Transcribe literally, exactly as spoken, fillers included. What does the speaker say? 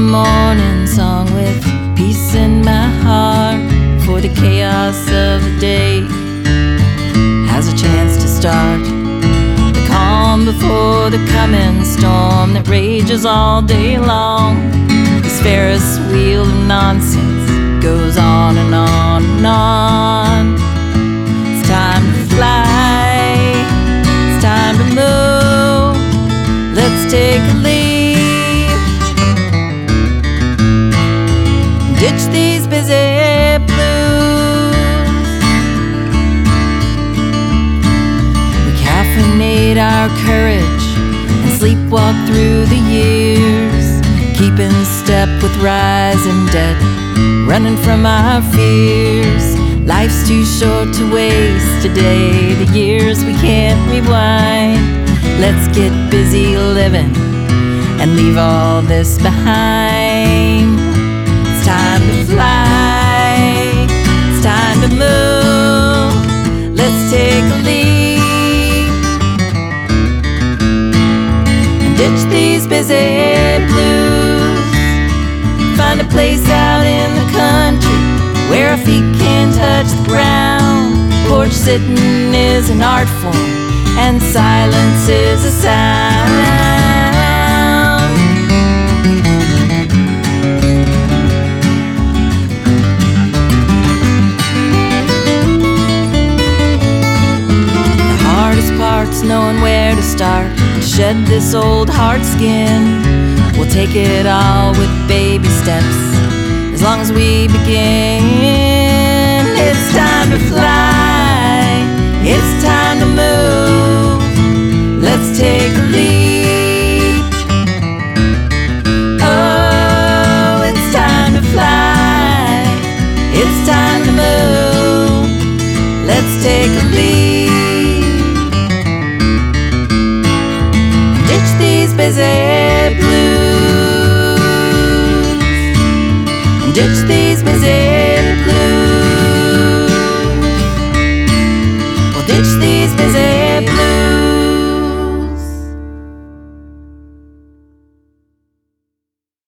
morning song with peace in my heart, for the chaos of the day has a chance to start. The calm before the coming storm that rages all day long. This Ferris wheel of nonsense goes on and on and on. It's time to fly, it's time to move. Let's take a leap, ditch these busy blues. We caffeinate our courage and sleepwalk through the years, keeping step with rising debt, running from our fears. Life's too short to waste today, the years we can't rewind. Let's get busy living and leave all this behind. It's time to fly, it's time to move. Let's take a leap and ditch these busy blues. Find a place out in the country where our feet can touch the ground. Porch sitting is an art form, and silence is a sound. The hardest part's knowing where to start, shed this old hard skin. We'll take it all with baby steps, as long as we begin. It's time to fly, it's time to move. Let's take a leap. Oh, it's time to fly, it's time to move. Let's take a leap, ditch these busy